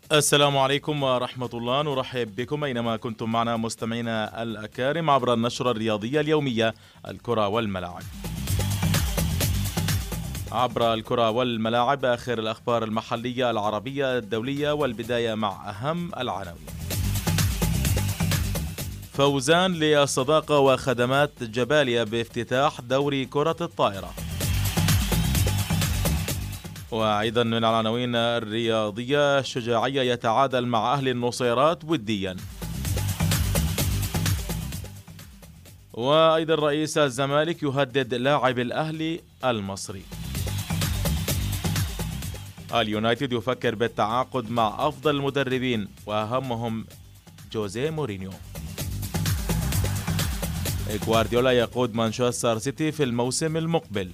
السلام عليكم ورحمة الله، نرحب بكم أينما كنتم معنا مستمعينا الأكارم عبر النشرة الرياضية اليومية الكرة والملاعب. عبر الكرة والملاعب آخر الأخبار المحلية العربية الدولية، والبداية مع أهم العناوين. فوزان للصداقة وخدمات جباليا بافتتاح دوري كرة الطائرة. وأيضا من العناوين الرياضية، الشجاعية يتعادل مع أهل النصيرات وديا. وأيضا رئيس الزمالك يهدد لاعب الأهلي المصري. اليونايتد يفكر بالتعاقد مع أفضل المدربين وأهمهم جوزيه مورينيو. غوارديولا يقود مانشستر سيتي في الموسم المقبل.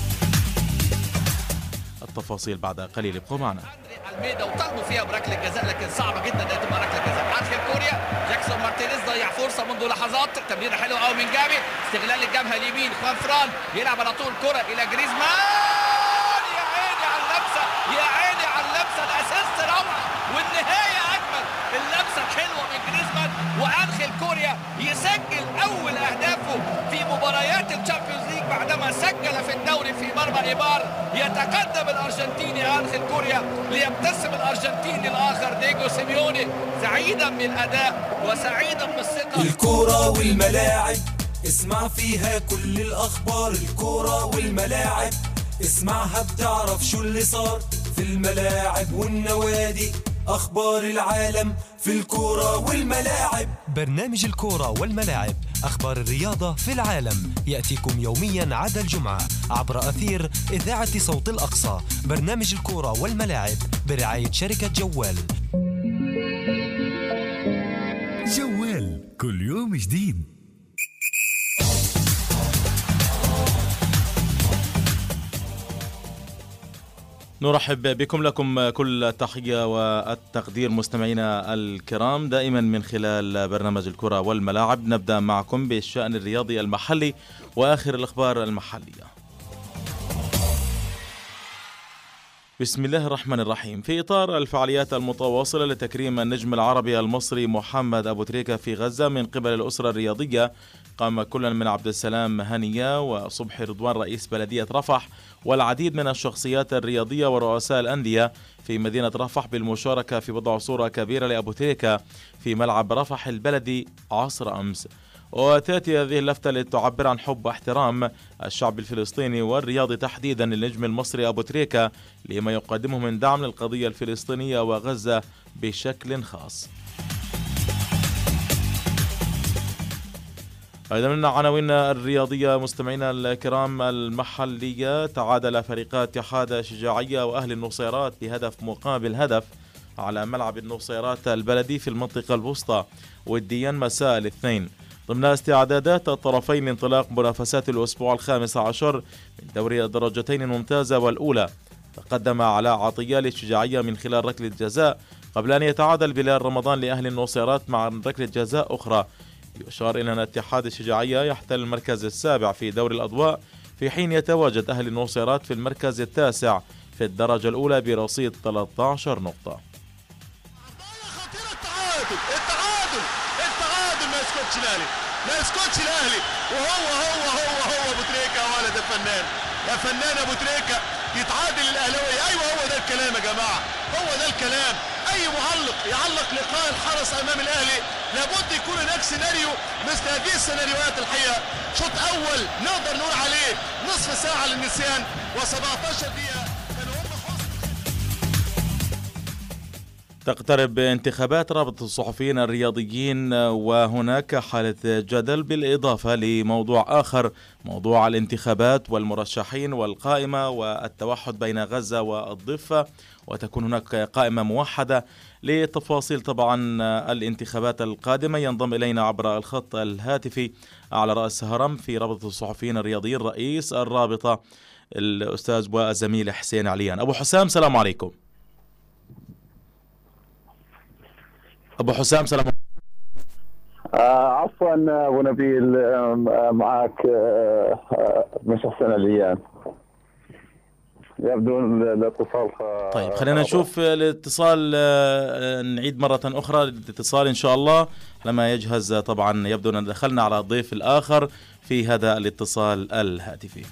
التفاصيل بعد قليل، ابقوا معنا. الميدا وطالبوا فيها بركله جزاء، لكن صعبه جدا انها تبقى ركله جزاء. ارخيل كوريا، جاكسون مارتينيز ضيع فرصه منذ لحظات. تمريره حلوه قوي من جابي، استغلال الجبهه اليمين. خوان فران يلعب على طول كره الى جريزمان. يا عيني على اللمسه، يا عيني على اللمسه، الاسيست روعه والنهايه اجمل. اللمسه حلوه من جريزمان، وارخيل كوريا يسجل اول اهدافه في مباريات الشامبيونز ليج بعدما سجل في الدوري في مرمى ايبار. يتقدم الارجنتيني ارخيل كوريا ليبتسم الارجنتيني الاخر دييغو سيميوني سعيدا بالاداء وسعيدا بالثقه. الكرة والملاعب اسمع فيها كل الاخبار. الكرة والملاعب اسمعها بتعرف شو اللي صار في الملاعب والنوادي. اخبار العالم في الكرة والملاعب. برنامج الكرة والملاعب، أخبار الرياضة في العالم، يأتيكم يوميا عدا الجمعة عبر أثير إذاعة صوت الأقصى. برنامج الكرة والملاعب برعاية شركة جوال. جوال كل يوم جديد. نرحب بكم، لكم كل التحية والتقدير مستمعينا الكرام، دائما من خلال برنامج الكرة والملاعب. نبدأ معكم بالشأن الرياضي المحلي وآخر الأخبار المحلية. بسم الله الرحمن الرحيم. في إطار الفعاليات المتواصلة لتكريم النجم العربي المصري محمد أبو تريكة في غزة من قبل الأسرة الرياضية، قام كل من عبد السلام هنية وصبحي رضوان رئيس بلدية رفح والعديد من الشخصيات الرياضية ورؤساء الأندية في مدينة رفح بالمشاركة في وضع صورة كبيرة لأبو تريكة في ملعب رفح البلدي عصر أمس. وتأتي هذه اللفتة لتعبر عن حب واحترام الشعب الفلسطيني والرياضي تحديدا للنجم المصري أبو تريكة لما يقدمه من دعم للقضية الفلسطينية وغزة بشكل خاص. أيضا من العناوين الرياضية مستمعينا الكرام المحلية، تعادل فريقا اتحاد شجاعية وأهل النصيرات بهدف مقابل هدف على ملعب النصيرات البلدي في المنطقة الوسطى وديا مساء الاثنين ضمن استعدادات الطرفين لانطلاق منافسات الأسبوع الخامس عشر من دوري الدرجتين الممتازة والأولى. تقدم علاء عطية للشجاعية من خلال ركلة جزاء قبل أن يتعادل بلال رمضان لأهل النصيرات مع ركلة جزاء أخرى. يشار إلى أن اتحاد الشجاعية يحتل المركز السابع في دوري الأضواء، في حين يتواجد أهل النصيرات في المركز التاسع في الدرجة الأولى برصيد 13 نقطة. التعادل ما يسكتش الأهلي وهو أبو تريكة ولد الفنان، يا فنان أبو تريكة يتعادل الأهلاوي. أيوة هو ده الكلام يا جماعة، هو ده الكلام. أي معلق يعلق لقاء الحرس أمام الأهلي لابد يكون هناك سيناريو مثل هذه السيناريوهات. الحقيقة شوط أول نقدر نقول عليه نصف ساعة للنسيان و17 دقيقة كانوا هم تقترب انتخابات رابطة الصحفيين الرياضيين، وهناك حالة جدل بالإضافة لموضوع آخر، موضوع الانتخابات والمرشحين والقائمة والتوحد بين غزة والضفة، وتكون هناك قائمة موحدة. لتفاصيل طبعا الانتخابات القادمة ينضم إلينا عبر الخط الهاتفي على رأس هرم في رابطة الصحفيين الرياضيين رئيس الرابطة الأستاذ والزميل حسين عليان. أبو حسام سلام عليكم. أبو حسام سلام عليكم. عفوا أبو نبيل، معك مش حسين عليان. يبدو الاتصال طيب خلينا نشوف الاتصال، نعيد مرة أخرى الاتصال إن شاء الله لما يجهز. طبعا يبدو أن دخلنا على الضيف الآخر في هذا الاتصال الهاتفي.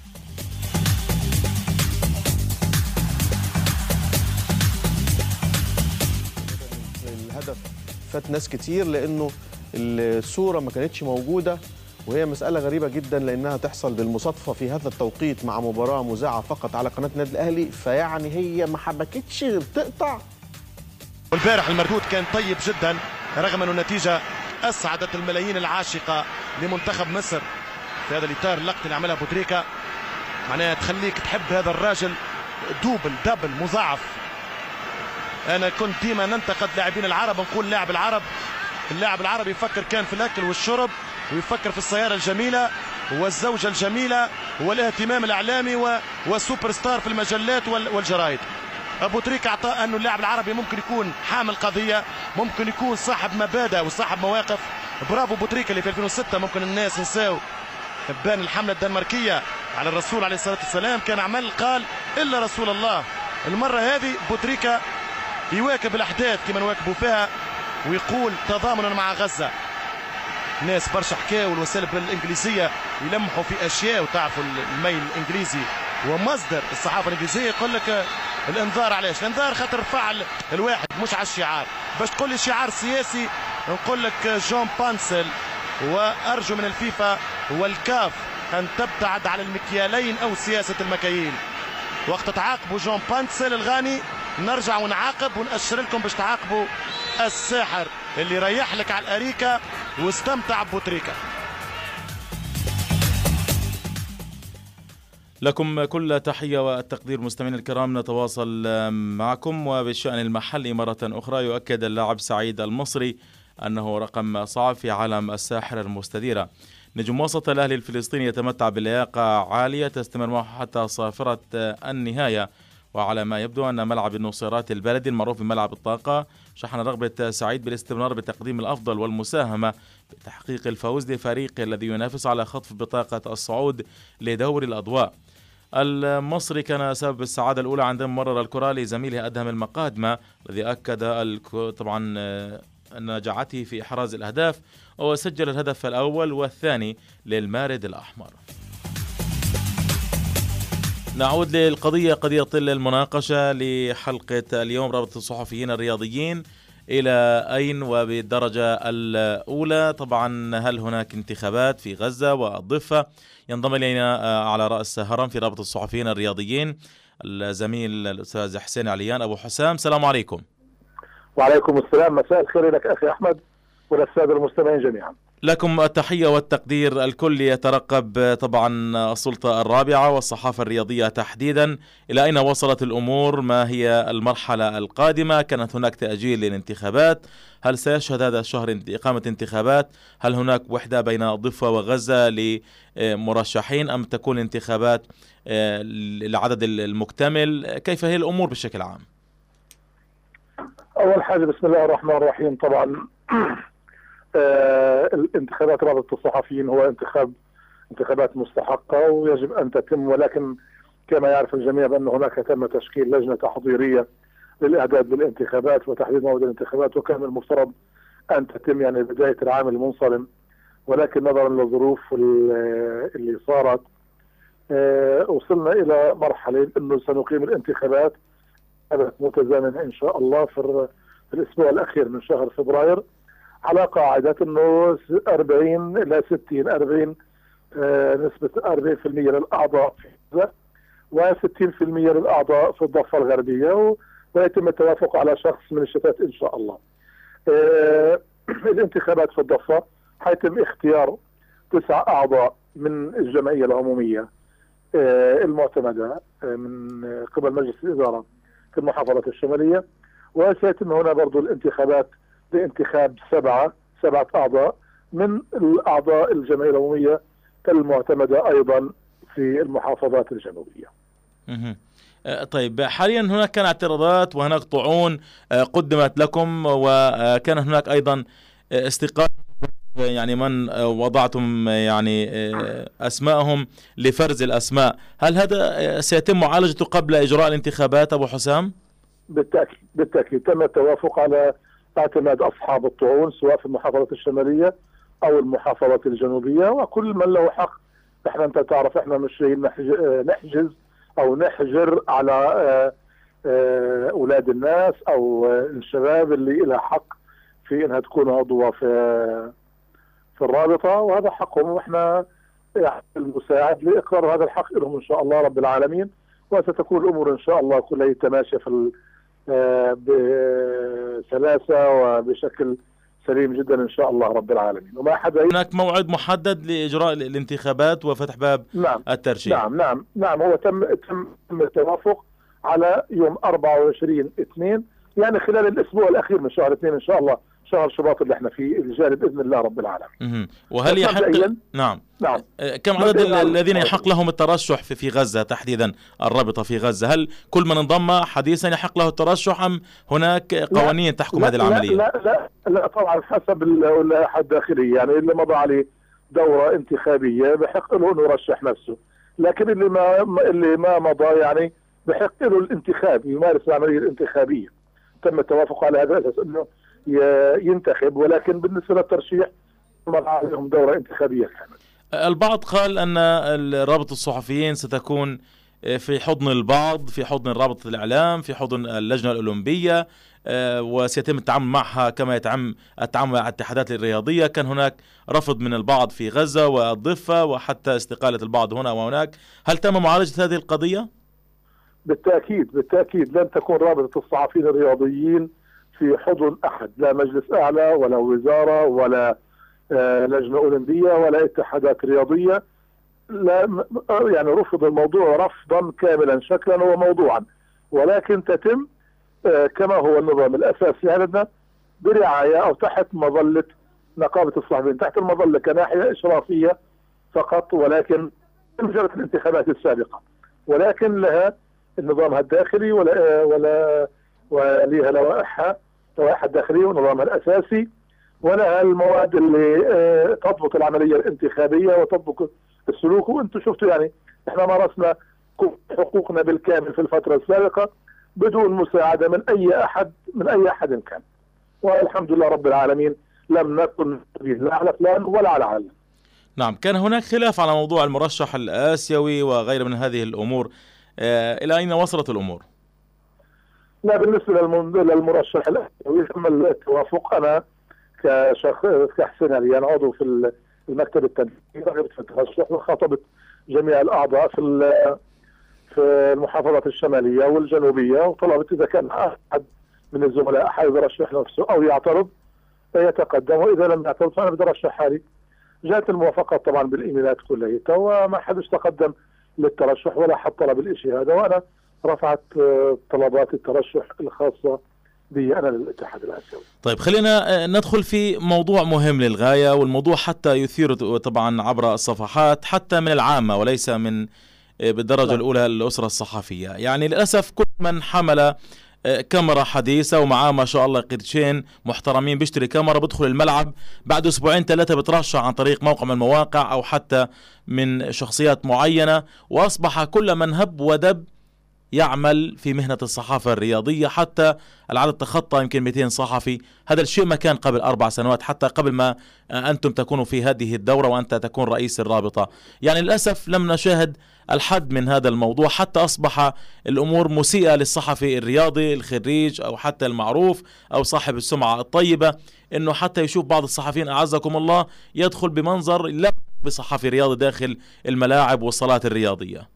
الهدف فات ناس كتير لأنه الصورة ما كانتش موجودة، وهي مسألة غريبة جدا لأنها تحصل بالمصادفة في هذا التوقيت مع مباراة مذاعة فقط على قناة النادي الأهلي، فيعني هي ما حبكتش غير تقطع. والبارح المردود كان طيب جدا رغم أنه النتيجة أسعدت الملايين العاشقة لمنتخب مصر في هذا الإطار. اللقطة اللي عملها بوتريكا معناها تخليك تحب هذا الراجل دبل مضاعف. أنا كنت ديما ننتقد لاعبين العرب، نقول اللاعب العربي يفكر كان في الأكل والشرب، ويفكر في السيارة الجميلة والزوجة الجميلة والاهتمام الإعلامي والسوبر ستار في المجلات والجرائد. أبو تريكة أعطى أنه اللاعب العربي ممكن يكون حامل قضية، ممكن يكون صاحب مبادئ وصاحب مواقف. برافو بوتريكا اللي في 2006 ممكن الناس نساو بان الحملة الدنماركية على الرسول عليه الصلاة والسلام، كان عمل قال إلا رسول الله. المرة هذه بوتريكا يواكب الأحداث كما نواكبوا فيها ويقول تضامنا مع غزة. ناس برشا حكاوا والوسائل الإنجليزية يلمحوا في أشياء، وتعرفوا الميل الإنجليزي ومصدر الصحافة الإنجليزية يقول لك الانذار. علاش الانذار؟ خاطر فعل الواحد مش على الشعار. باش تقول لي شعار سياسي نقول لك جون بانسل، وأرجو من الفيفا والكاف أن تبتعد على المكيالين أو سياسة المكاييل. وقت تعاقبوا جون بانسل الغاني نرجع ونعاقب ونأشر لكم باش تعاقبوا الساحر اللي ريح لك على الأريكة واستمتع ببوتريكا. لكم كل تحية والتقدير مستمعينا الكرام. نتواصل معكم وبالشأن المحلي مرة أخرى. يؤكد اللاعب سعيد المصري أنه رقم صعب في عالم الساحرة المستديرة. نجم وسط الأهلي الفلسطيني يتمتع بلياقة عالية تستمر معه حتى صافرة النهاية، وعلى ما يبدو أن ملعب النصيرات البلدي المعروف بملعب الطاقة شحن رغبة سعيد بالاستمرار بتقديم الأفضل والمساهمة بتحقيق الفوز لفريقه الذي ينافس على خطف بطاقة الصعود لدوري الأضواء. المصري كان سبب السعادة الأولى عندما مرر الكرة لزميله أدهم المقادمة الذي أكد طبعا نجاعته في إحراز الأهداف، وسجل الهدف الأول والثاني للمارد الأحمر. نعود للقضية، قضية المناقشة لحلقة اليوم. رابطة الصحفيين الرياضيين إلى أين وبالدرجة الأولى؟ طبعا هل هناك انتخابات في غزة والضفة؟ ينضم إلينا على رأس هرم في رابطة الصحفيين الرياضيين الزميل الأستاذ حسين عليان. أبو حسام، السلام عليكم. وعليكم السلام، مساء الخير لك أخي أحمد وللسادة المستمعين جميعا. لكم التحية والتقدير. الكل يترقب طبعا السلطة الرابعة والصحافة الرياضية تحديدا، إلى أين وصلت الأمور؟ ما هي المرحلة القادمة؟ كانت هناك تأجيل للانتخابات، هل سيشهد هذا الشهر إقامة انتخابات؟ هل هناك وحدة بين الضفة وغزة لمرشحين أم تكون انتخابات العدد المكتمل؟ كيف هي الأمور بشكل عام؟ أول حاجة بسم الله الرحمن الرحيم. طبعا الانتخابات رابطة الصحفيين هو انتخابات مستحقة ويجب أن تتم، ولكن كما يعرف الجميع بأن هناك تم تشكيل لجنة تحضيرية للإعداد بالانتخابات وتحديد موعد الانتخابات، وكان المفترض أن تتم يعني بداية العام المنصرم، ولكن نظرا للظروف اللي صارت وصلنا إلى مرحلة أنه سنقيم الانتخابات متزامنة إن شاء الله في الأسبوع الأخير من شهر فبراير، على قاعدة أنه 40 إلى 60 40 نسبة 40% للأعضاء في غزة و60% للأعضاء في الضفة الغربية، ويتم التوافق على شخص من الشتات إن شاء الله. الانتخابات في الضفة حيتم اختيار 9 أعضاء من الجمعية العمومية المعتمدة من قبل مجلس الإدارة في المحافظة الشمالية، وسيتم هنا برضو الانتخابات لانتخاب 7 أعضاء من الأعضاء الجمعية العمومية المعتمدة أيضا في المحافظات الجنوبية. طيب، حاليا هناك كان اعتراضات وهناك طعون قدمت لكم، وكان هناك أيضا استقالة يعني من وضعتم يعني أسماءهم لفرز الأسماء، هل هذا سيتم معالجته قبل إجراء الانتخابات أبو حسام؟ بالتأكيد تم التوافق على اعتماد أصحاب الطعون سواء في المحافظات الشمالية أو المحافظات الجنوبية، وكل من له حق. احنا انت تعرف احنا مش نحجز أو نحجر على أولاد الناس أو الشباب اللي لها حق في انها تكون عضوة في الرابطة، وهذا حقهم، واحنا المساعد لإقرار هذا الحق لهم إن شاء الله رب العالمين. وستكون الأمور إن شاء الله كلها تماشى في بسلاسة وبشكل سليم جدا إن شاء الله رب العالمين. وما حدا هناك موعد محدد لإجراء الانتخابات وفتح باب الترشيح؟ نعم هو تم التوافق على يوم 24/2، يعني خلال الأسبوع الأخير من شهر 2 إن شاء الله، شهر شباط اللي احنا فيه الجاري بإذن الله رب العالمين. وهل يحق نعم كم عدد الذين يحق لهم الترشح في غزة تحديدا، الرابطة في غزة؟ هل كل من انضم حديثا يحق له الترشح أم هناك قوانين تحكم هذه العملية؟ لا طبعا حسب اللائحة الداخلية، يعني اللي مضى عليه دورة انتخابية بحق له انه يرشح نفسه، لكن اللي ما مضى يعني بحق له الانتخاب، يمارس العملية الانتخابية. تم التوافق على هذا الأساس انه ينتخب، ولكن بالنسبة للترشيح مضى عليهم دورة انتخابية كاملة. البعض قال أن رابطة الصحفيين ستكون في حضن البعض، في حضن رابطة الإعلام، في حضن اللجنة الأولمبية، وسيتم التعامل معها كما يتم التعامل مع الاتحادات الرياضية. كان هناك رفض من البعض في غزة والضفة وحتى استقالة البعض هنا وهناك. هل تم معالجة هذه القضية؟ بالتأكيد لن تكون رابطة الصحفيين الرياضيين في حضن أحد، لا مجلس أعلى ولا وزارة ولا لجنة أولمبية ولا اتحادات رياضية. لا يعني رفض الموضوع رفضا كاملا شكلا وموضوعا، ولكن تتم كما هو النظام الأساسي عندنا برعاية أو تحت مظلة نقابة الصحفيين، تحت المظلة كناحية إشرافية فقط، ولكن مجرد الانتخابات السابقة، ولكن لها نظامها الداخلي ولها لوائحها الداخلية ونظامها الأساسي، ولها المواد اللي تضبط العملية الانتخابية وتضبط السلوك. وانتم شفتوا يعني احنا مارسنا حقوقنا بالكامل في الفترة السابقة بدون مساعدة من أي أحد كان، والحمد لله رب العالمين لم نكن لا على فلان ولا على علم. نعم، كان هناك خلاف على موضوع المرشح الآسيوي وغير من هذه الأمور، إلى أين وصلت الأمور؟ لا بالنسبة للمرشح الآسيوي تم التوافق. أنا كحسين علي أنا عضو في المكتب التنفيذي رغبت في الترشح، وخاطبت جميع الأعضاء في المحافظات الشمالية والجنوبية، وطلبت إذا كان أحد من الزملاء حابب يرشح نفسه أو يعترض يتقدم، وإذا لم يعترض فأنا بدي أرشح حالي. جاءت الموافقات طبعا بالإيميلات كلها، وما حدش تقدم للترشح ولا حد طلب الإشي هذا، وأنا رفعت طلبات الترشح الخاصة بي أنا للاتحاد الآسيوي. طيب خلينا ندخل في موضوع مهم للغاية، والموضوع حتى يثير طبعا عبر الصفحات حتى من العامة وليس من بالدرجة الأولى الأسرة الصحفية. يعني للأسف كل من حمل كاميرا حديثة ومعاه ما شاء الله قرشين محترمين بيشتري كاميرا بدخل الملعب، بعد أسبوعين 3 بترشح عن طريق موقع من المواقع أو حتى من شخصيات معينة، وأصبح كل من هب ودب يعمل في مهنة الصحافة الرياضية. حتى العدد تخطى يمكن 200 صحفي. هذا الشيء ما كان قبل 4 سنوات، حتى قبل ما أنتم تكونوا في هذه الدورة وأنت تكون رئيس الرابطة. يعني للأسف لم نشاهد الحد من هذا الموضوع، حتى أصبح الأمور مسيئة للصحفي الرياضي الخريج أو حتى المعروف أو صاحب السمعة الطيبة، إنه حتى يشوف بعض الصحفيين أعزكم الله يدخل بمنظر لا بصحفي رياضي داخل الملاعب والصالات الرياضية.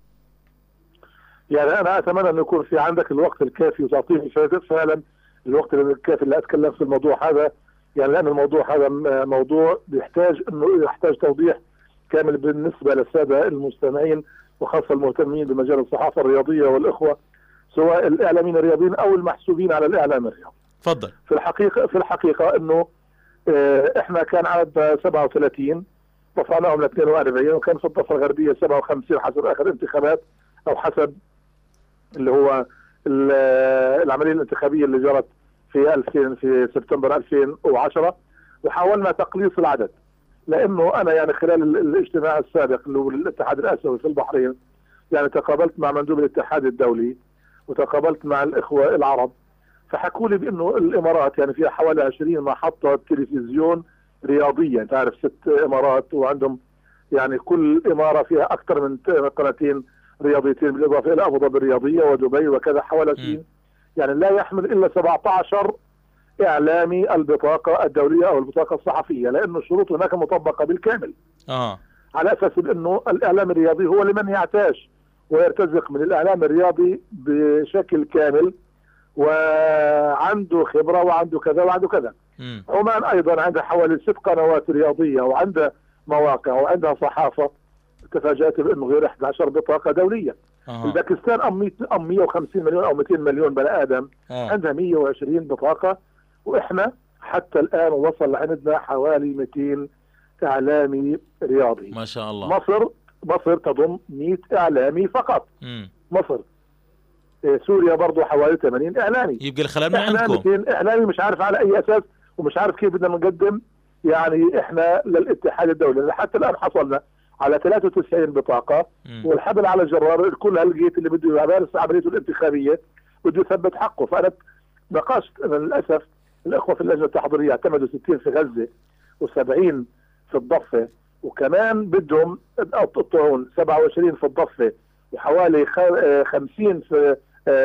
يعني أنا أتمنى أن يكون في عندك الوقت الكافي وتعطيني فعلا الوقت الكافي اللي أتكلم في الموضوع هذا، يعني لأن الموضوع هذا موضوع يحتاج توضيح كامل بالنسبة للسادة المستمعين وخاصة المهتمين بمجال الصحافة الرياضية والإخوة سواء الإعلاميين الرياضيين أو المحسوبين على الإعلام الرياضي. تفضل. في الحقيقة إنه إحنا كان عدد 37 رفعناهم ل 42، وكان في الضفة الغربية 57 حسب آخر انتخابات أو حسب اللي هو العملية الانتخابية اللي جرت في سبتمبر 2010، وحاولنا تقليص العدد. لانه انا يعني خلال الاجتماع السابق اللي هو الاتحاد الاسيوي في البحرين يعني تقابلت مع مندوب الاتحاد الدولي وتقابلت مع الاخوه العرب، فحكوا لي بانه الامارات يعني فيها حوالي 20 محطه تلفزيون رياضيه، تعرف 6 امارات وعندهم يعني كل اماره فيها اكثر من قناتين رياضيتين بالاضافه الى ابو ظبي الرياضيه ودبي وكذا حوالي 20 يعني لا يحمل الا 17 اعلامي البطاقه الدوليه او البطاقه الصحفيه، لانه الشروط هناك مطبقه بالكامل. على اساس انه الاعلام الرياضي هو لمن يعتاش ويرتزق من الاعلام الرياضي بشكل كامل وعنده خبره وعنده كذا وعنده كذا. عمان ايضا عندها حوالي 6 قنوات رياضيه وعندها مواقع وعندها صحافه. تفاجأت بانه غير 11 بطاقه دوليه. الباكستان 150 مليون او 200 مليون بني ادم عندها 120 بطاقه، واحنا حتى الان وصل عندنا حوالي 200 اعلامي رياضي. ما شاء الله. مصر تضم 100 اعلامي فقط. مصر. سوريا برضه حوالي 80 اعلامي. يبقى الخلل من عندكم. احنا 200 اعلامي مش عارف على اي اساس ومش عارف كيف بدنا نقدم يعني احنا للاتحاد الدولي. حتى الان حصلنا على 93 بطاقه والحبل على الجرار، الكل هلقيت اللي بده يمارس عمليته الانتخابيه بده يثبت حقه. فانا ناقشت للاسف الاخوه في اللجنه التحضيريه اعتمدوا 60 في غزه و70 في الضفه، وكمان بدهم يقطعون 27 في الضفه وحوالي 50 في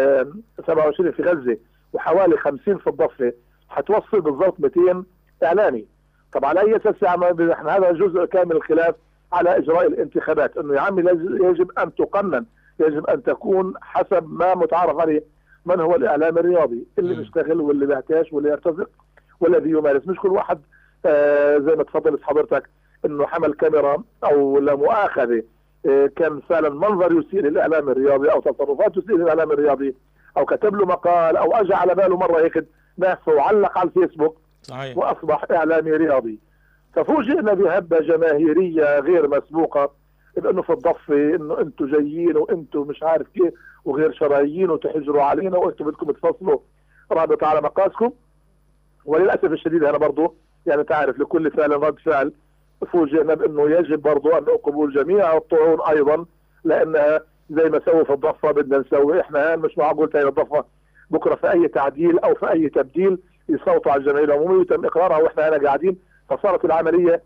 27 في غزه وحوالي 50 في الضفه، حتوصل بالضبط 200 اعلامي. طب على اي اساس احنا هذا جزء كامل الخلاف على اجراء الانتخابات، انه يا عمي يجب ان تقنن، يجب ان تكون حسب ما متعارف عليه من هو الاعلام الرياضي اللي بيشتغل واللي بيعتاش واللي يرتزق والذي يمارس. مش كل واحد زي ما تفضلت حضرتك انه حمل كاميرا او لا مؤاخذه كان فعلا منظر يسيء للاعلام الرياضي او تصرفات تسيء للاعلام الرياضي او كتب له مقال او اجى على باله مره هيك ناس وعلق على الفيسبوك صحيح. واصبح اعلامي رياضي. ففوجئنا بهبه جماهيريه غير مسبوقه بانه في الضفه انه انتم جايين وانتم مش عارف كيف وغير شرعيين وتحجروا علينا وانتم بدكم تفصلوا رابطه على مقاسكم. وللاسف الشديد انا برضه يعني تعرف لكل فعل رد فعل، فوجئنا بانه يجب برضه ان قبول جميع الطعون ايضا، لانها زي ما سووا في الضفه بدنا نسوي احنا. مش معقول تاني الضفه بكره في اي تعديل او في اي تبديل يصوتوا على الجمعيه العموميه ويتم اقرارها واحنا هنا قاعدين. فصارت العمليه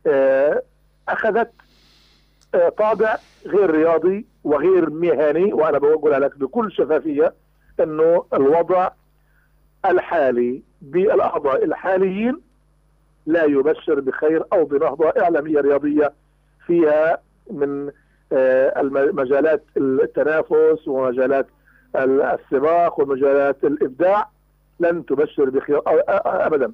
اخذت طابع غير رياضي وغير مهني. وانا بقول لك بكل شفافيه انه الوضع الحالي بالاعضاء الحاليين لا يبشر بخير او بنهضه اعلاميه رياضيه فيها من مجالات التنافس ومجالات السباق ومجالات الابداع، لن تبشر بخير ابدا.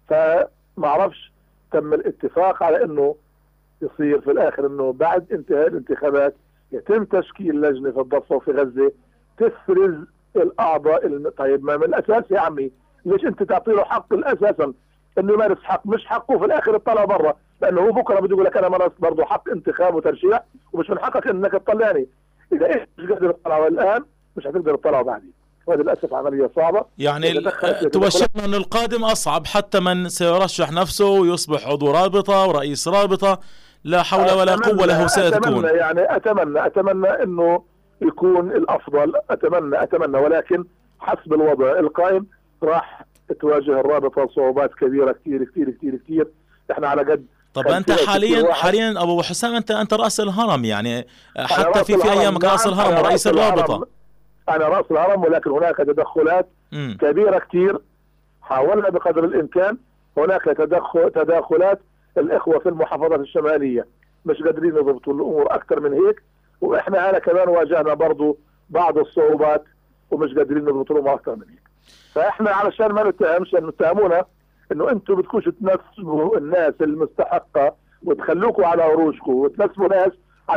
فما اعرفش تم الاتفاق على انه يصير في الاخر انه بعد انتهاء الانتخابات يتم تشكيل لجنه في الضفه وفي غزه تفرز الاعضاء. طيب ما من الاساس يا عمي ليش انت تعطي له حق اساسا انه يمارس حق مش حقه في الاخر يطلع برا، لانه هو بكره بده يقول لك انا مارست برضه حق انتخاب وترشيح ومش من حقك انك تطلعني. اذا ايش مش قادر تطلعه الان مش هتقدر تطلعه بعدين. وهذا للاسف عمليه صعبه. يعني توشكنا ان القادم اصعب، حتى من سيرشح نفسه ويصبح عضو رابطه ورئيس رابطه لا حول ولا قوه له ستكون. يعني اتمنى انه يكون الافضل، اتمنى ولكن حسب الوضع القائم راح تواجه الرابطه صعوبات كبيره كثير كثير كثير كثير. احنا على قد. طب انت حاليا ابو حسام انت راس الهرم، يعني حتى في ايامك راس الهرم ورئيس الرابطه. انا راس الهرم، ولكن هناك تدخلات كبيره كثير حاولنا بقدر الامكان. هناك تداخلات الاخوه في المحافظات الشماليه مش قادرين يضبطوا الامور اكثر من هيك، واحنا انا كمان واجهنا برضو بعض الصعوبات ومش قادرين نضبطوا الامور اكثر من هيك. فاحنا علشان ما نتهمش انه اتهمونا انه انتم بدكوش تنسبوا الناس المستحقه وتخلوكوا على عروشكم وتنسبوا ناس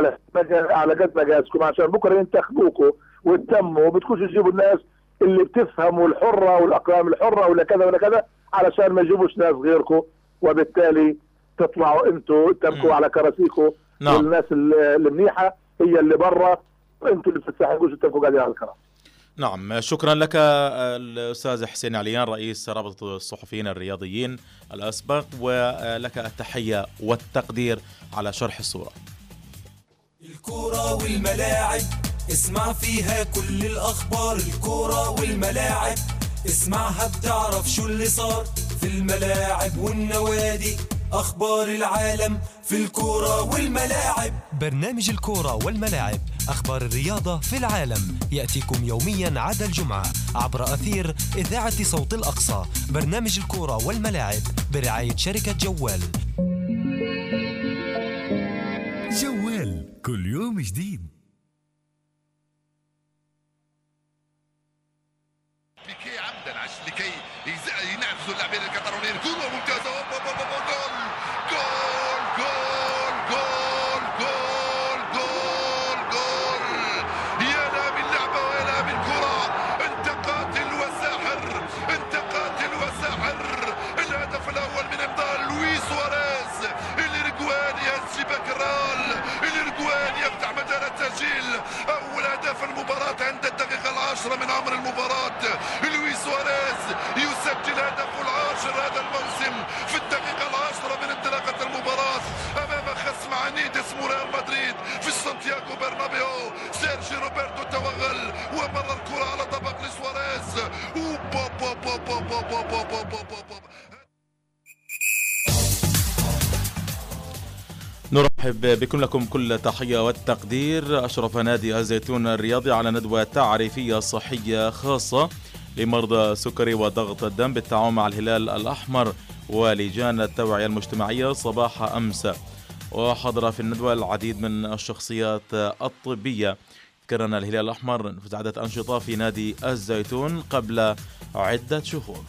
على قد مقاسكم عشان بكره ينتخبوكوا وتتموا، بدكوش تجيبوا الناس اللي بتفهموا الحره والاقلام الحره ولا كذا ولا كذا علشان ما يجيبوش ناس غيركم، وبالتالي تطلعوا انتم تمكوا على كراسيكم. نعم. والناس المنيحه هي اللي برا وانتم اللي بتستحقوش تمكوا قاعدين على الكراسي. نعم، شكرا لك الأستاذ حسين عليان رئيس رابطة الصحفيين الرياضيين الأسبق، ولك التحية والتقدير على شرح الصورة. الكورة والملاعب اسمع فيها كل الأخبار، الكورة والملاعب اسمعها بتعرف شو اللي صار في الملاعب والنوادي، أخبار العالم في الكورة والملاعب. برنامج الكورة والملاعب، أخبار الرياضة في العالم، يأتيكم يوميا عدا الجمعة عبر أثير إذاعة صوت الأقصى. برنامج الكورة والملاعب برعاية شركة جوال. جوال كل يوم جديد. بيكي عمدا لكي ينافسوا اللاعبين الكتالونيين. كرة ممتازة، جول جول جول جول جول جول. يا لا من لعبة ولا من كرة، انت قاتل وساحر، انت قاتل وساحر. الهدف الأول من إبطال لويس سواريز، الإرجوان يهز بكرال، الإرجوان يفتح مجال التسجيل. أول هدف المباراة عند الدقيقة 10 من عمر المباراة. لويس سواريز يسجل هدفه العاشر هذا الموسم في الدقيقة 10 من انطلاقة المباراة أمام خصم عنيد اسمه ريال مدريد في سانتياغو برنابيو. سيرجي روبرتو توغل ومر الكرة على طبق لسواريز. نرحب بكم، لكم كل تحية والتقدير. أشرف نادي الزيتون الرياضي على ندوة تعريفية صحية خاصة لمرضى سكري وضغط الدم بالتعاون مع الهلال الأحمر ولجان التوعية المجتمعية صباح أمس. وحضر في الندوة العديد من الشخصيات الطبية. كرن الهلال الأحمر في عدة أنشطة في نادي الزيتون قبل عدة شهور.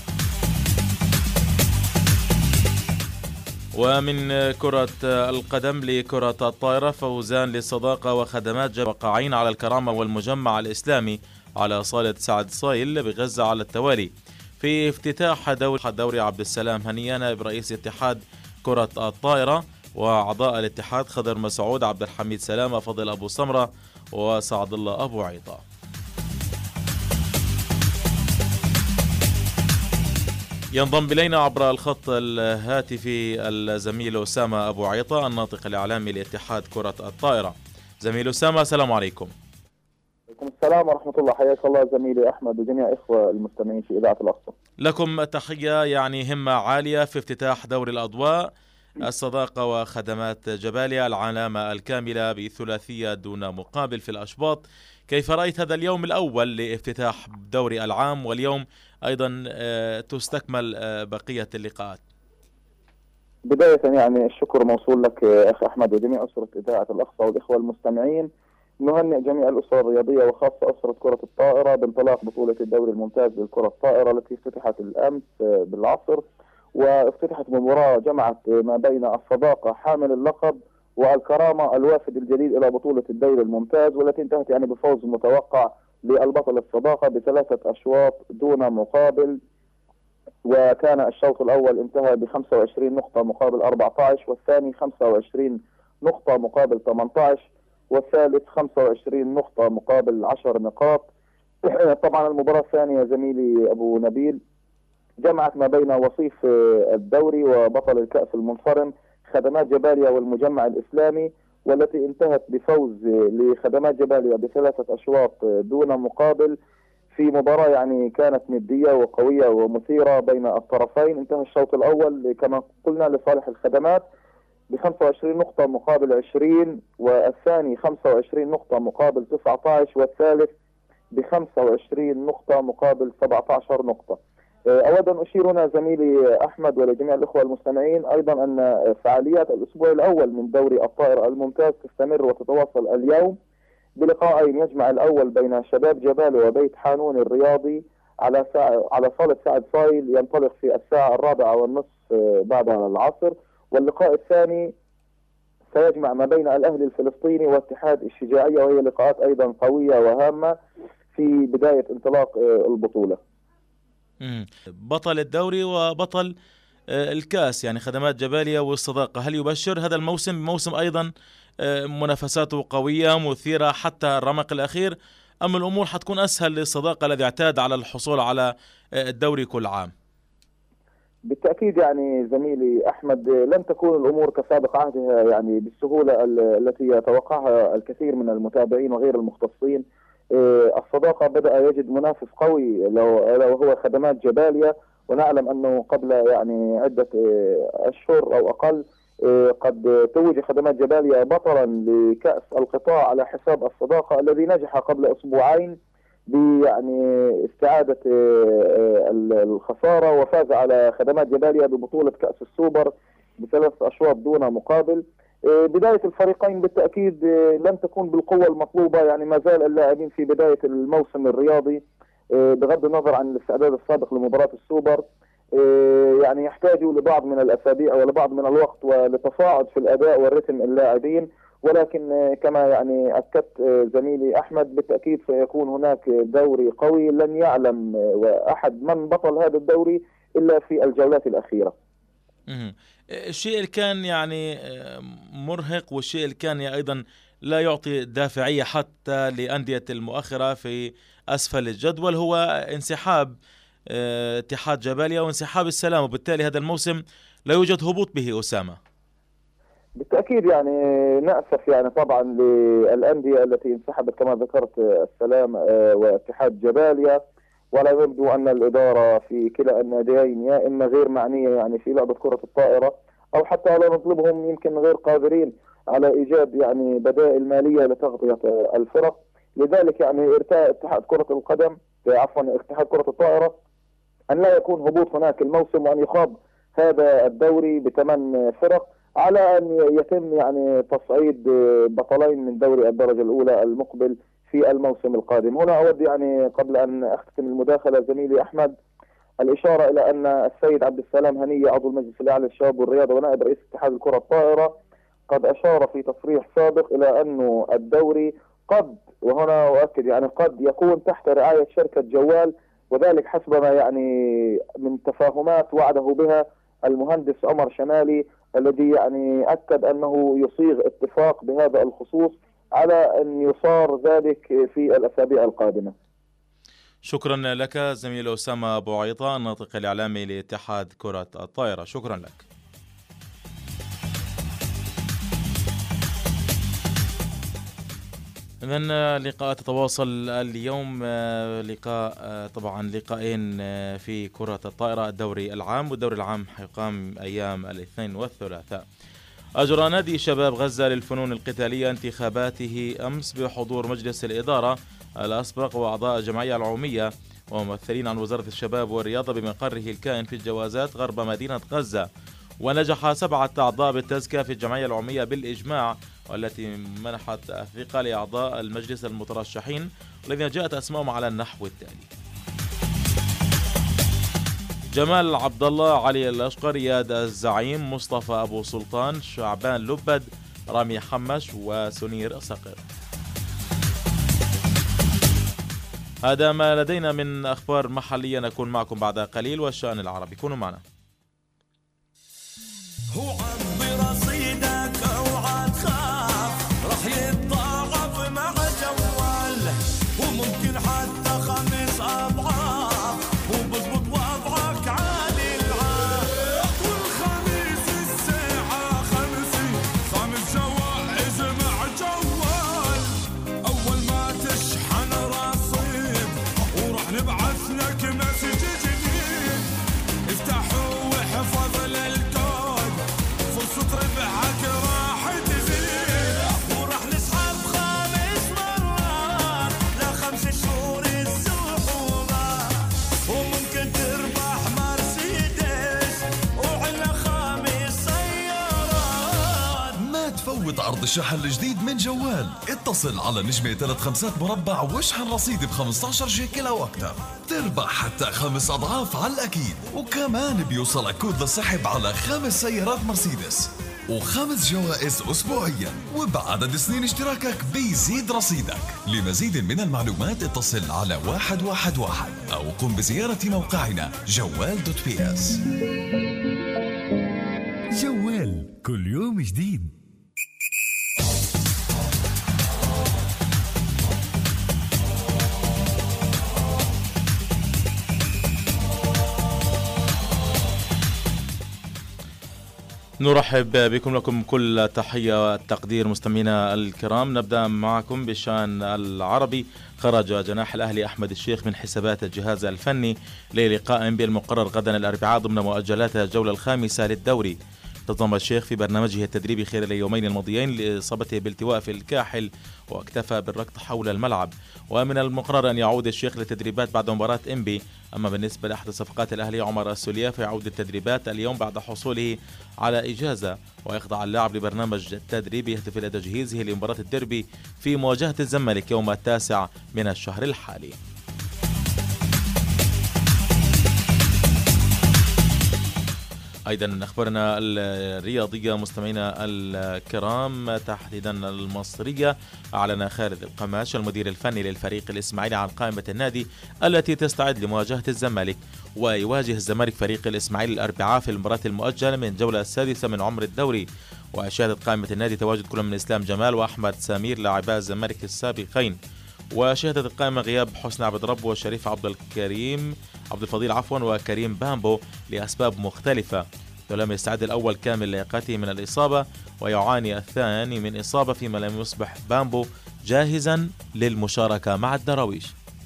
ومن كرة القدم لكرة الطائرة، فوزان للصداقة وخدمات وقاعين على الكرامة والمجمع الإسلامي على صالة سعد صايل بغزة على التوالي. في افتتاح دوري عبد السلام هنية نائب رئيس اتحاد كرة الطائرة وأعضاء الاتحاد خضر مسعود، عبد الحميد سلامة، فضل أبو سمرة، وسعد الله أبو عيطة. ينضم إلينا عبر الخط الهاتفي الزميل أسامة أبو عيطة الناطق الإعلامي لاتحاد كرة الطائرة. زميل أسامة، السلام عليكم. وعليكم السلام ورحمة الله، حياك الله زميلي أحمد وجميع إخوة المستمعين في إذاعة الأقصى. لكم تحية، يعني همة عالية في افتتاح دوري الأضواء، الصداقة وخدمات جباليا، العلامة الكاملة بثلاثية دون مقابل في الأشباط. كيف رأيت هذا اليوم الأول لافتتاح دوري العام، واليوم أيضا تستكمل بقية اللقاءات؟ بداية يعني الشكر موصول لك أخ أحمد وجميع أسرة إذاعة الأقصى والإخوة المستمعين. نهنئ جميع الأسر الرياضية وخاصة أسرة كرة الطائرة بانطلاق بطولة الدوري الممتاز للكرة الطائرة التي افتتحت الأمس بالعصر، وافتتحت مباراة جمعت ما بين الصداقة حامل اللقب والكرامة الوافد الجديد إلى بطولة الدوري الممتاز، والتي انتهت يعني بفوز متوقع للبطل الصداقة ب3 أشواط دون مقابل. وكان الشوط الأول انتهى ب25 نقطة مقابل 14، والثاني 25 نقطة مقابل 18، والثالث 25 نقطة مقابل 10 نقاط. طبعا المباراة الثانية زميلي أبو نبيل جمعت ما بين وصيف الدوري وبطل الكأس المنصرم خدمات جباليا والمجمع الإسلامي، والتي انتهت بفوز لخدمات جباليا ب3 أشواط دون مقابل في مباراة يعني كانت ندية وقوية ومثيرة بين الطرفين. انتهى الشوط الأول كما قلنا لصالح الخدمات ب25 نقطة مقابل 20، والثاني 25 نقطة مقابل 19، والثالث ب25 نقطة مقابل 17 نقطة. أود أن أشير هنا زميلي أحمد ولجميع الأخوة المستمعين أيضا أن فعاليات الأسبوع الأول من دوري الطائرة الممتاز تستمر وتتواصل اليوم بلقاءين يجمع الأول بين شباب جبال وبيت حانون الرياضي على صالة سعد صايل، ينطلق في 4:15 بعد العصر، واللقاء الثاني سيجمع ما بين الأهلي الفلسطيني واتحاد الشجاعية، وهي لقاءات أيضا قوية وهامة في بداية انطلاق البطولة. بطل الدوري وبطل الكاس يعني خدمات جباليا والصداقة، هل يبشر هذا الموسم بموسم أيضا منافساته قوية مثيرة حتى الرمق الأخير، أم الأمور حتكون أسهل للصداقة الذي اعتاد على الحصول على الدوري كل عام؟ بالتأكيد يعني زميلي أحمد لن تكون الأمور كسابق عهدها يعني بالسهولة التي يتوقعها الكثير من المتابعين وغير المختصين. الصداقة بدأ يجد منافس قوي لو هو خدمات جباليا، ونعلم أنه قبل يعني عدة أشهر أو أقل قد توج خدمات جباليا بطلا لكأس القطاع على حساب الصداقة الذي نجح قبل أسبوعين يعني استعادة الخسارة، وفاز على خدمات جباليا ببطولة كأس السوبر ب3 أشواط دون مقابل. بداية الفريقين بالتأكيد لن تكون بالقوة المطلوبة، يعني ما زال اللاعبين في بداية الموسم الرياضي بغض النظر عن الاستعداد السابق لمباراة السوبر، يعني يحتاجوا لبعض من الأسابيع ولبعض من الوقت ولتصاعد في الأداء والرتم اللاعبين. ولكن كما يعني أكدت زميلي أحمد بالتأكيد سيكون هناك دوري قوي لن يعلم أحد من بطل هذا الدوري إلا في الجولات الأخيرة. الشيء اللي كان يعني مرهق والشيء اللي كان أيضا لا يعطي دافعية حتى لأندية المؤخرة في أسفل الجدول هو انسحاب اتحاد جباليا وانسحاب السلام، وبالتالي هذا الموسم لا يوجد هبوط به أسامة. بالتأكيد يعني نأسف يعني طبعا للأندية التي انسحبت كما ذكرت السلام واتحاد جباليا، ولا يبدو أن الإدارة في كلا الناديين يا إما غير معنية يعني في لعبة كرة الطائرة، أو حتى لا نطلبهم يمكن غير قادرين على إيجاد يعني بدائل مالية لتغطية الفرق. لذلك يعني ارتأى اتحاد كرة اتحاد كرة الطائرة أن لا يكون هبوط هناك الموسم، وأن يخاض هذا الدوري ب8 فرق على أن يتم يعني تصعيد بطلين من دوري الدرجة الأولى المقبل في الموسم القادم. هنا أود يعني قبل أن أختتم المداخلة زميلي أحمد الإشارة إلى أن السيد عبد السلام هنية عضو المجلس الأعلى للشباب والرياضة ونائب رئيس اتحاد الكرة الطائرة قد أشار في تصريح سابق إلى أنه الدوري قد، وهنا أؤكد يعني قد يكون تحت رعاية شركة جوال، وذلك حسب ما يعني من تفاهمات وعده بها المهندس عمر شمالي الذي يعني أكد أنه يصيغ اتفاق بهذا الخصوص على أن يصار ذلك في الأسابيع القادمة. شكرا لك زميل أسامة بوعيطة الناطق الإعلامي لاتحاد كرة الطائرة، شكرا لك. إذن لقاءات تتواصل اليوم، لقاء طبعا لقاءين في كرة الطائرة الدوري العام، والدوري العام حيقام أيام الاثنين والثلاثاء. أجرى نادي شباب غزة للفنون القتالية انتخاباته أمس بحضور مجلس الإدارة الأسبق وأعضاء الجمعية العمومية وممثلين عن وزارة الشباب والرياضة بمقره الكائن في الجوازات غرب مدينة غزة. ونجح 7 أعضاء بالتزكية في الجمعية العمومية بالإجماع، والتي منحت الثقة لأعضاء المجلس المترشحين والذين جاءت أسمائهم على النحو التالي: جمال عبد الله، علي الأشقر، رياد الزعيم، مصطفى أبو سلطان، شعبان لبد، رامي حمش، وسنير صقر. هذا ما لدينا من أخبار محلية، نكون معكم بعد قليل والشأن العربي، كونوا معنا. هو عم رصيدك اوعى تخاف راح يتضاعف مع جوال، وممكن حتى 5 أضعاف، وبضبط وضعك عالي العاف. والخميس الساعة 5 جوائز مع جوال، أول ما تشحن رصيد وراح نبعث لك مسج جديد. افتحوا واحفظ للكود، فرصة ربحك راح تزيد، وراح نسحب 5 مرات ل5 شهور السحوبات، وممكن تربح مرسيدس وعلى 5 سيارات. ما تفوت عرض الشحن الجديد من جوال، اتصل على نجمة 3 مربع واشحن رصيد ب15 شيكل أو أكثر، تربح حتى 5 أضعاف على الأكيد، وكمان بيوصلك كود للسحب على 5 سيارات مرسيدس و5 جوائز أسبوعيا، وبعدد سنين اشتراكك بيزيد رصيدك. لمزيد من المعلومات اتصل على 111 أو قم بزيارة موقعنا جوال.ps. جوال كل يوم جديد. نرحب بكم، لكم كل تحية والتقدير مستمعينا الكرام. نبدأ معكم بالشأن العربي. خرج جناح الأهلي أحمد الشيخ من حسابات الجهاز الفني للقاء بالمقرر غدا الأربعاء ضمن مؤجلات الجولة الخامسة للدوري. انتظم الشيخ في برنامجه التدريبي خلال اليومين الماضيين لإصابته بالتواء في الكاحل، واكتفى بالركض حول الملعب. ومن المقرر أن يعود الشيخ للتدريبات بعد مباراة إنبي. أما بالنسبة لأحد صفقات الأهلي عمر السولية فيعود التدريبات اليوم بعد حصوله على إجازة، ويخضع اللاعب لبرنامج تدريبي يهدف إلى تجهيزه لمباراة الديربي في مواجهة الزمالك يوم 9 من الشهر الحالي. أيضا أخبارنا الرياضية مستمعينا الكرام، تحديدا المصرية. أعلن خالد القماش المدير الفني للفريق الإسماعيلي عن قائمة النادي التي تستعد لمواجهة الزمالك. ويواجه الزمالك فريق الإسماعيلي الأربعاء في المباراة المؤجلة من الجولة السادسة من عمر الدوري. وشهدت قائمة النادي تواجد كل من إسلام جمال وأحمد سمير لاعبا الزمالك السابقين. وشهدت القائمة غياب حسني عبد رب وشريف عبد الفضيل وكريم بامبو لأسباب مختلفة. ولم يستعد الأول كامل لياقته من الإصابة، ويعاني الثاني من إصابة، فيما لم يصبح بامبو جاهزا للمشاركة مع الدراويش.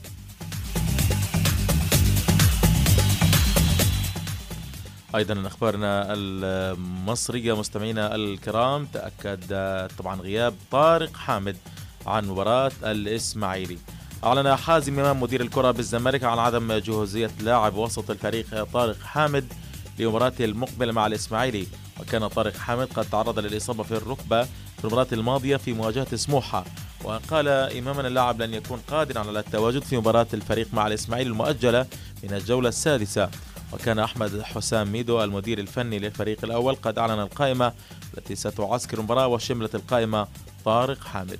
أيضا أخبارنا المصرية مستمعينا الكرام، تأكد طبعا غياب طارق حامد عن مباراة الإسماعيلي. أعلن حازم إمام مدير الكرة بالزمالك عن عدم جهوزية لاعب وسط الفريق طارق حامد لمباراته المقبلة مع الإسماعيلي. وكان طارق حامد قد تعرض للإصابة في الركبة في المباراة الماضية في مواجهة سموحة. وقال إمام أن اللاعب لن يكون قادرا على التواجد في مباراة الفريق مع الإسماعيلي المؤجلة من الجولة السادسة. وكان أحمد حسام ميدو المدير الفني للفريق الأول قد أعلن القائمة التي ستعسكر المباراة، وشملت القائمة طارق حامد.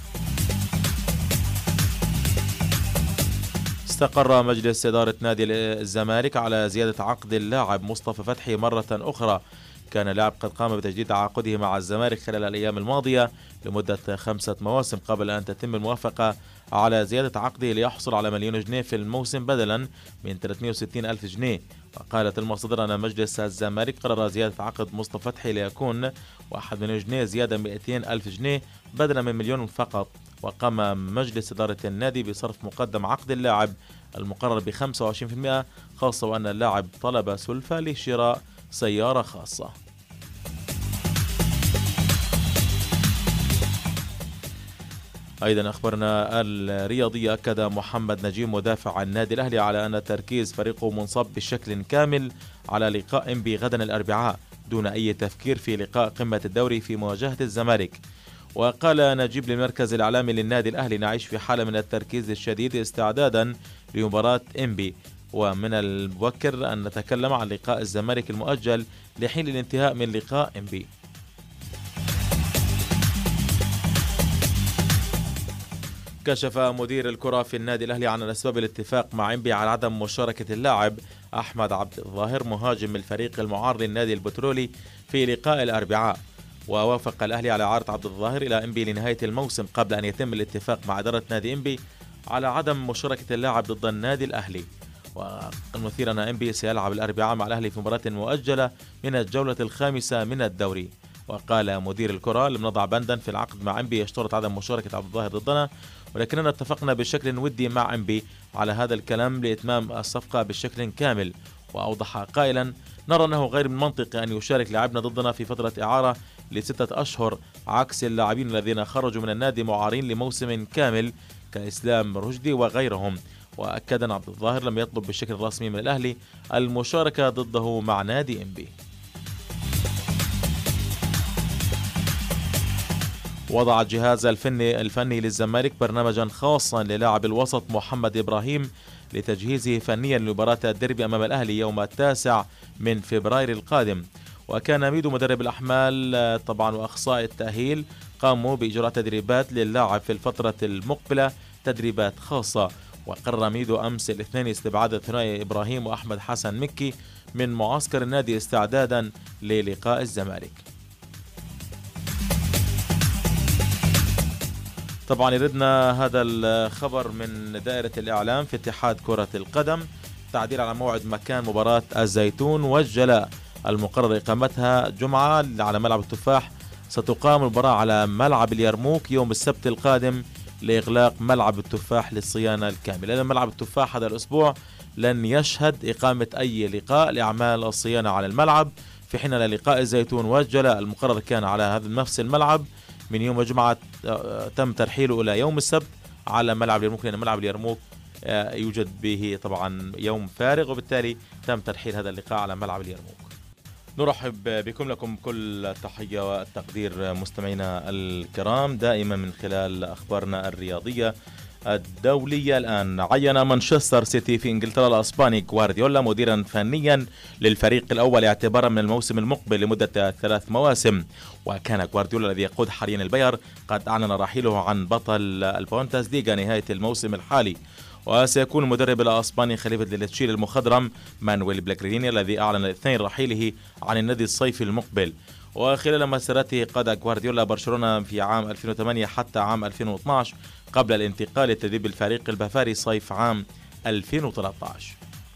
استقر مجلس إدارة نادي الزمالك على زيادة عقد اللاعب مصطفى فتحي مرة أخرى. كان اللاعب قد قام بتجديد عقده مع الزمالك خلال الأيام الماضية لمدة 5 مواسم قبل أن تتم الموافقة على زيادة عقده ليحصل على 1,000,000 جنيه في الموسم بدلا من 360,000 جنيه. وقالت المصادر أن مجلس الزمالك قرر زيادة عقد مصطفى فتحي ليكون 1,000,000 جنيه زيادة 200,000 جنيه بدلا من 1,000,000 فقط. وقام مجلس إدارة النادي بصرف مقدم عقد اللاعب المقرر ب25%، خاصة وأن اللاعب طلب سلفة لشراء سيارة خاصة. أيضا أخبرنا الرياضية، أكد محمد نجيم مدافع النادي الأهلي على أن تركيز فريقه منصب بشكل كامل على لقاء إنبي غدا الأربعاء دون أي تفكير في لقاء قمة الدوري في مواجهة الزمالك. وقال نجيب للمركز الإعلامي للنادي الأهلي: نعيش في حالة من التركيز الشديد استعدادا لمباراة إنبي، ومن المبكر أن نتكلم عن لقاء الزمالك المؤجل لحين الانتهاء من لقاء إنبي. كشف مدير الكرة في النادي الأهلي عن أسباب الاتفاق مع إنبي على عدم مشاركة اللاعب أحمد عبد الظاهر مهاجم الفريق المعار للنادي البترولي في لقاء الأربعاء. ووافق الأهلي على إعارة عبد الظاهر إلى إنبي لنهاية الموسم قبل أن يتم الاتفاق مع إدارة نادي إنبي على عدم مشاركة اللاعب ضد النادي الأهلي. والمثير أن إنبي سيلعب الأربعاء مع الأهلي في مباراة مؤجلة من الجولة الخامسة من الدوري. وقال مدير الكرة: لم نضع بندا في العقد مع إنبي يشترط عدم مشاركة عبد الظاهر ضدنا، ولكننا اتفقنا بشكل ودي مع إنبي على هذا الكلام لإتمام الصفقة بشكل كامل. وأوضح قائلا: نرى أنه غير من منطقي أن يشارك لاعبنا ضدنا في فترة إعارة ل6 أشهر عكس اللاعبين الذين خرجوا من النادي معارين لموسم كامل كإسلام رشدي وغيرهم. وأكد أن عبد الظاهر لم يطلب بشكل رسمي من الأهلي المشاركة ضده مع نادي إنبي. وضع الجهاز الفني للزمالك برنامجا خاصا للاعب الوسط محمد إبراهيم لتجهيزه فنيا لمباراة الديربي أمام الأهلي يوم 9 من فبراير القادم. وكان ميدو مدرب الأحمال طبعا وأخصائي التأهيل قاموا بإجراء تدريبات للاعب في الفترة المقبلة، تدريبات خاصة. وقرر ميدو أمس الاثنين استبعاد الثنائي إبراهيم وأحمد حسن مكي من معسكر النادي استعدادا للقاء الزمالك. طبعا يردنا هذا الخبر من دائرة الإعلام في اتحاد كرة القدم، تعديل على موعد مكان مباراة الزيتون والجلاء المقرر إقامتها جمعة على ملعب التفاح، ستقام المباراة على ملعب اليرموك يوم السبت القادم لإغلاق ملعب التفاح للصيانة الكاملة. إذن ملعب التفاح هذا الأسبوع لن يشهد إقامة أي لقاء لأعمال الصيانة على الملعب، في حين لقاء الزيتون والجلاء المقرر كان على هذا نفس الملعب من يوم الجمعة تم ترحيله إلى يوم السبت على ملعب اليرموك، لأن ملعب اليرموك يوجد به طبعا يوم فارغ، وبالتالي تم ترحيل هذا اللقاء على ملعب اليرموك. نرحب بكم، لكم كل التحية والتقدير مستمعينا الكرام دائما من خلال أخبارنا الرياضية الدولية. الآن عين مانشستر سيتي في إنجلترا الأسباني غوارديولا مديرا فنيا للفريق الأول اعتبارا من الموسم المقبل لمدة 3 مواسم. وكان غوارديولا الذي يقود حاليا الباير قد أعلن رحيله عن بطل البونتاس ليغا نهاية الموسم الحالي، وسيكون المدرب الأسباني خليفة للتشيل المخضرم مانويل بلاغريني الذي أعلن الاثنين رحيله عن النادي الصيفي المقبل. وخلال مسيرته قاد غوارديولا برشلونة في عام 2008 حتى عام 2012 قبل الانتقال لتدريب الفريق البافاري صيف عام 2013.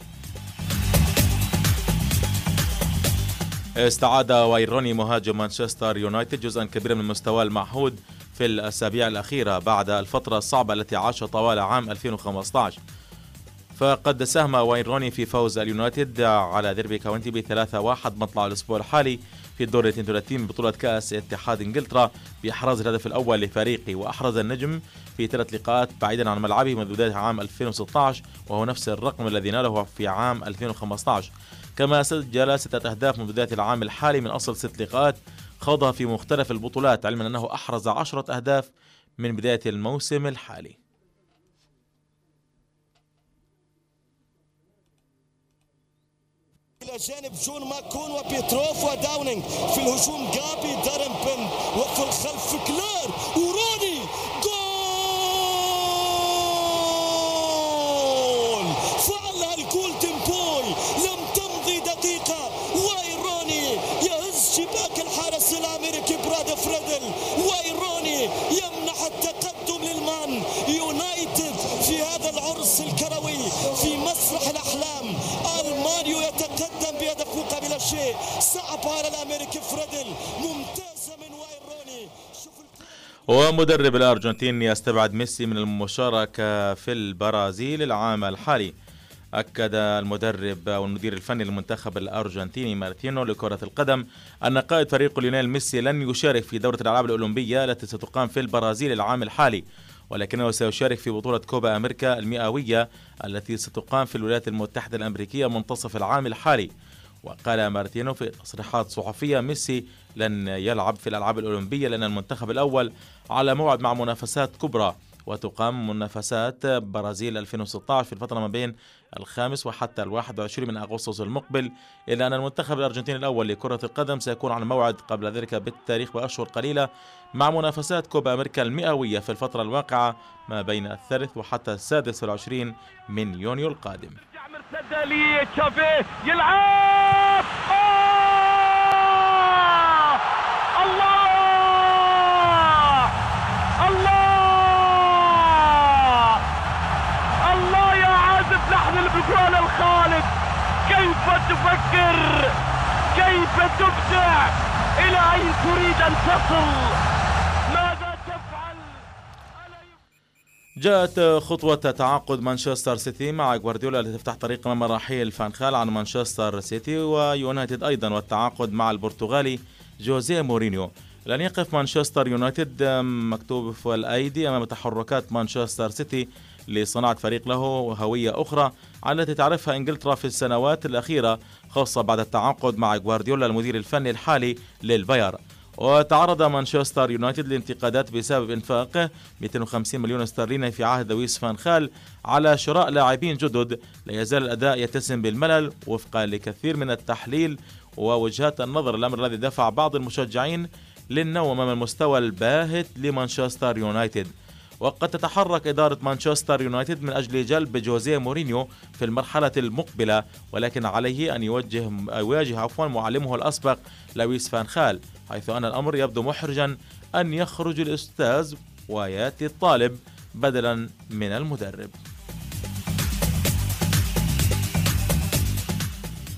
استعاد واين روني مهاجم مانشستر يونايتد جزءا كبيرا من مستواه المعهود في الأسابيع الأخيرة بعد الفترة الصعبة التي عاشها طوال عام 2015. فقد ساهم واين روني في فوز اليونايتد على ديربي كاونتي ب3-1 مطلع الأسبوع الحالي في الدور 32 من بطولة كأس اتحاد إنجلترا بإحراز الهدف الأول لفريقه، وأحرز النجم في 3 لقاءات بعيدا عن ملعبه منذ بداية عام 2016 وهو نفس الرقم الذي ناله في عام 2015. كما سجل 6 أهداف من بداية العام الحالي من أصل 6 لقاءات خاضها في مختلف البطولات، علما أنه أحرز 10 أهداف من بداية الموسم الحالي. إلى جانب جون ماكون وبيتروف وداونينج، في الهجوم جابي دارمبن، وفي الخلف كلار وروني جول. فعلها الجولدن بوي، لم تمضي دقيقة واين روني يهز شباك الحارس الأمريكي براد فريدل. واين روني يمنح التقدم للمان يونايتد في هذا العرس الكروي في مسرح الأحلام. المانيو يتقدم بهدف مقابل شيء، صعب على الأمريكي فريدل، ممتازة من واين روني. ومدرب الأرجنتين يستبعد ميسي من المشاركة في البرازيل العام الحالي. أكد المدرب أو المدير الفني للمنتخب الأرجنتيني مارتينو لكرة القدم أن قائد فريق ليونيل ميسي لن يشارك في دورة الألعاب الأولمبية التي ستقام في البرازيل العام الحالي، ولكنه سيشارك في بطولة كوبا أمريكا المئوية التي ستقام في الولايات المتحدة الأمريكية منتصف العام الحالي. وقال مارتينو في تصريحات صحفية ميسي لن يلعب في الألعاب الأولمبية لأن المنتخب الأول على موعد مع منافسات كبرى، وتقام منافسات برازيل 2016 في الفترة ما بين 5 وحتى 21 من أغسطس المقبل، إلا أن المنتخب الأرجنتيني الأول لكرة القدم سيكون على موعد قبل ذلك بالتاريخ بأشهر قليلة مع منافسات كوبا أمريكا المئوية في الفترة الواقعة ما بين 3 وحتى 26 من يونيو القادم. يلعب الله الله يا عازف لحن البطولة الخالد، كيف تفكر، كيف تبدع، إلى أين تريد أن تصل، ماذا تفعل؟ جاءت خطوة تعاقد مانشستر سيتي مع غوارديولا لتفتح طريق أمام رحيل فانخال عن مانشستر سيتي ويونايتد أيضا، والتعاقد مع البرتغالي جوزيه مورينيو. لن يقف مانشستر يونايتد مكتوب في الأيدي أمام تحركات مانشستر سيتي لصناعة فريق له هوية أخرى على التي تعرفها إنجلترا في السنوات الأخيرة، خاصة بعد التعاقد مع غوارديولا المدير الفني الحالي للباير. وتعرض مانشستر يونايتد لانتقادات بسبب إنفاقه 250 مليون استرليني في عهد لويس فان خال على شراء لاعبين جدد. لا يزال الأداء يتسم بالملل وفقا لكثير من التحليل ووجهات النظر، الأمر الذي دفع بعض المشجعين للنوم من المستوى الباهت لمانشستر يونايتد. وقد تتحرك إدارة مانشستر يونايتد من أجل جلب جوزيه مورينيو في المرحلة المقبلة، ولكن عليه أن يواجه معلمه الأسبق لويس فان خال، حيث أن الأمر يبدو محرجا أن يخرج الأستاذ ويأتي الطالب بدلا من المدرب.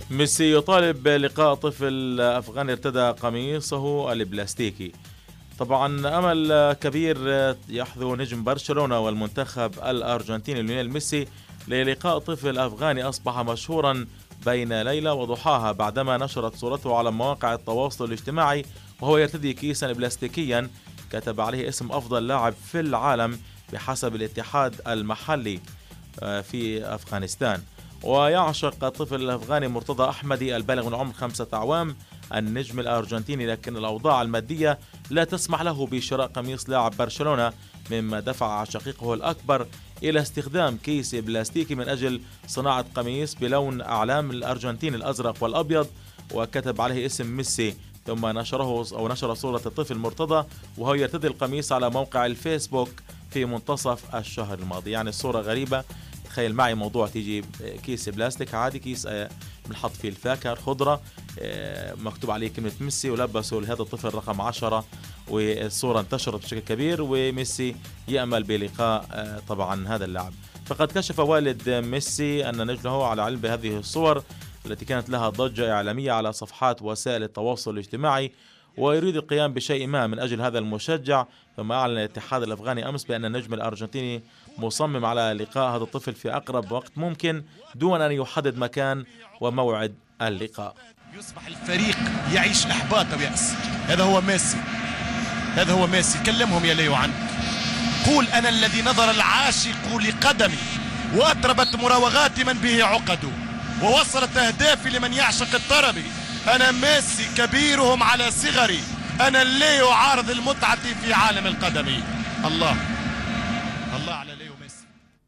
ميسي يطالب بلقاء طفل أفغاني ارتدى قميصه البلاستيكي. طبعا أمل كبير يحظو نجم برشلونة والمنتخب الأرجنتيني ليونيل ميسي للقاء طفل أفغاني أصبح مشهورا بين ليلة وضحاها بعدما نشرت صورته على مواقع التواصل الاجتماعي وهو يرتدي كيسا بلاستيكيا كتب عليه اسم أفضل لاعب في العالم بحسب الاتحاد المحلي في أفغانستان. ويعشق الطفل الأفغاني مرتضى أحمدي البالغ من العمر 5 أعوام النجم الأرجنتيني، لكن الأوضاع المادية لا تسمح له بشراء قميص لاعب برشلونة، مما دفع شقيقه الأكبر إلى استخدام كيس بلاستيكي من أجل صناعة قميص بلون أعلام الأرجنتين الأزرق والأبيض وكتب عليه اسم ميسي، ثم نشر صورة الطفل مرتضى وهو يرتدي القميص على موقع الفيسبوك في منتصف الشهر الماضي. يعني الصورة غريبة، تخيل معي موضوع تيجي كيس بلاستيك عادي، كيس بنحط فيه الفاكهة الخضرة مكتوب عليه كلمة ميسي ولبسوا لهذا الطفل رقم 10 والصورة انتشرت بشكل كبير وميسي يأمل بلقاء طبعا هذا اللاعب. فقد كشف والد ميسي أن نجله على علم بهذه الصور التي كانت لها ضجة إعلامية على صفحات وسائل التواصل الاجتماعي ويريد القيام بشيء ما من أجل هذا المشجع. ثم أعلن الاتحاد الأفغاني أمس بأن النجم الأرجنتيني مصمم على لقاء هذا الطفل في أقرب وقت ممكن دون أن يحدد مكان وموعد اللقاء. يصبح الفريق يعيش إحباط ويأس. هذا هو ميسي، هذا هو ميسي. كلمهم يا ليو عنك، قول أنا الذي نظر العاشق لقدمي وأطربت مراوغات من به عقده ووصلت أهدافي لمن يعشق الطرب. أنا ميسي كبيرهم على صغري، أنا الليو عارض المتعة في عالم القدم. الله الله على ليو ميسي.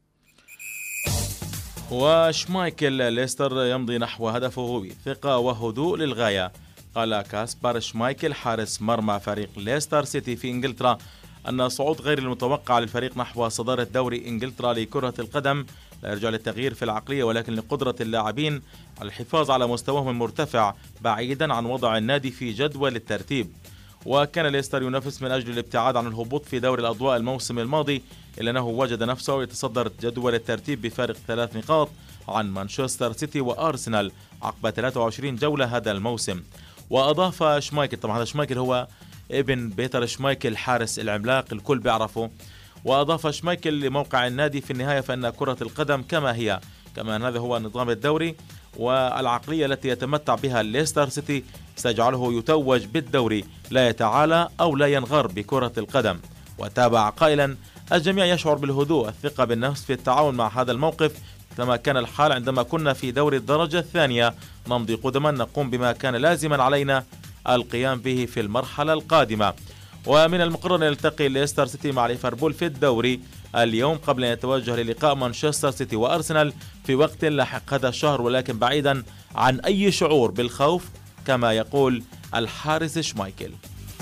وشمايكل ليستر يمضي نحو هدفه بثقة وهدوء للغاية. قال كاسبر شمايكل حارس مرمى فريق ليستر سيتي في إنجلترا أن الصعود غير المتوقع للفريق نحو صدارة دوري إنجلترا لكرة القدم لا يرجع للتغيير في العقلية ولكن لقدرة اللاعبين على الحفاظ على مستواهم المرتفع بعيدا عن وضع النادي في جدول الترتيب. وكان ليستر ينافس من أجل الابتعاد عن الهبوط في دوري الأضواء الموسم الماضي، إلا أنه وجد نفسه يتصدر جدول الترتيب بفارق 3 نقاط عن مانشستر سيتي وأرسنال عقب 23 جولة هذا الموسم. وأضاف شمايكل، طبعا هذا شمايكل هو ابن بيتر شمايكل حارس العملاق الكل بيعرفه، وأضاف شمايكل لموقع النادي في النهاية فإن كرة القدم كما هي، كما هذا هو نظام الدوري والعقلية التي يتمتع بها ليستر سيتي سيجعله يتوج بالدوري لا يتعالى أو لا ينغر بكرة القدم. وتابع قائلا الجميع يشعر بالهدوء الثقة بالنفس في التعاون مع هذا الموقف كما كان الحال عندما كنا في دوري الدرجة الثانية نمضي قدما نقوم بما كان لازما علينا القيام به في المرحلة القادمة. ومن المقرر أن يلتقي ليستر سيتي مع ليفربول في الدوري اليوم قبل أن يتوجه للقاء مانشستر سيتي وأرسنال في وقت لاحق هذا الشهر، ولكن بعيدا عن أي شعور بالخوف كما يقول الحارس شمايكل.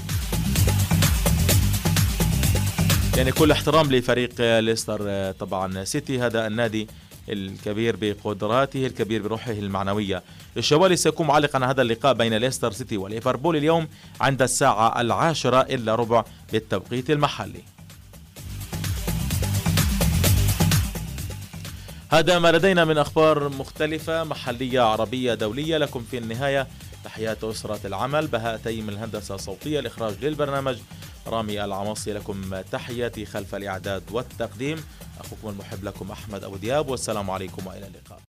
يعني كل احترام لفريق ليستر طبعا سيتي، هذا النادي الكبير بقدراته الكبير بروحه المعنوية. الشوالي سيكون معلق عن هذا اللقاء بين ليستر سيتي وليفربول اليوم عند 10:10 بالتوقيت المحلي. هذا ما لدينا من أخبار مختلفة محلية عربية دولية. لكم في النهاية تحيات أسرة العمل، بهاء تيم الهندسة الصوتية، الإخراج للبرنامج رامي العمصي، لكم تحياتي خلف الإعداد والتقديم، أخوكم المحب لكم أحمد أبو دياب، والسلام عليكم وإلى اللقاء.